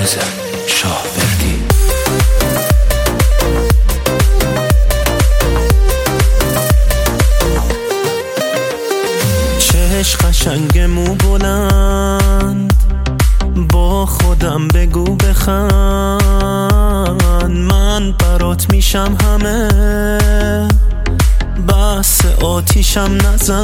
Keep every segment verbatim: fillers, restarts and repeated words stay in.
نازم شاوردی. چش قشنگ مو بلند با خودم بگو بخند، من برات میشم همه بس آتیشم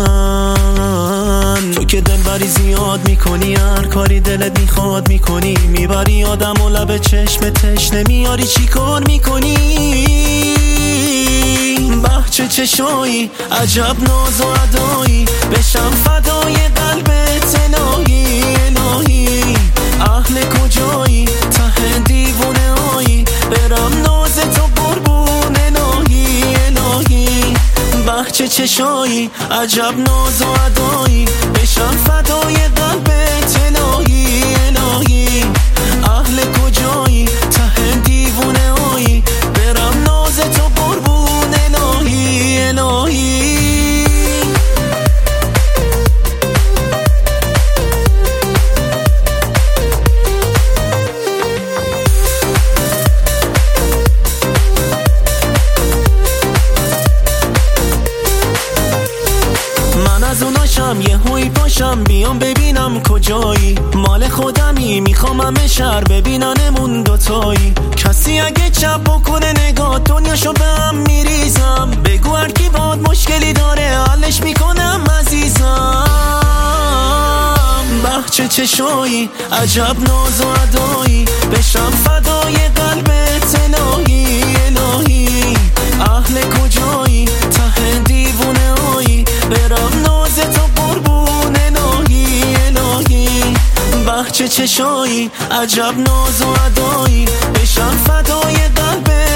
نزن. تو که دلبری زیاد میکنی، هر کاری دلت میخواد میکنی، میبری آدم و لب چشم تشنه میاری چی کار میکنی. بچه چشایی عجب ناز و ادایی، بشم فدای قلبت الهی الهی. اهل کجایی ته دیوونه هایی، برم ناز تو قربون الهی الهی. بچه چشایی عجب ناز و ادایی، بشم فدای قلبت الهی الهی. اهل کجایی ته دیوونه هایی، برم ناز تو قربون الهی الهی. من از اوناشم یه هوی پاشم بیام ببینم کجایی، مال خودمی میخوام همه شهر ببیننمون دوتایی. کسی اگه چپ بکنه نگاه دنیاشو به هم میریزم، بگو هر کی باد مشکلی داره حلش میکنم عزیزم. بچه چشایی عجب ناز و ادایی، بشم فدای قلبت الهی الهی. اهل کجایی ته دیوونه هایی، برم ناز تو قربون الهی الهی. بچه چشایی عجب ناز و ادایی، بشم فدای قلبت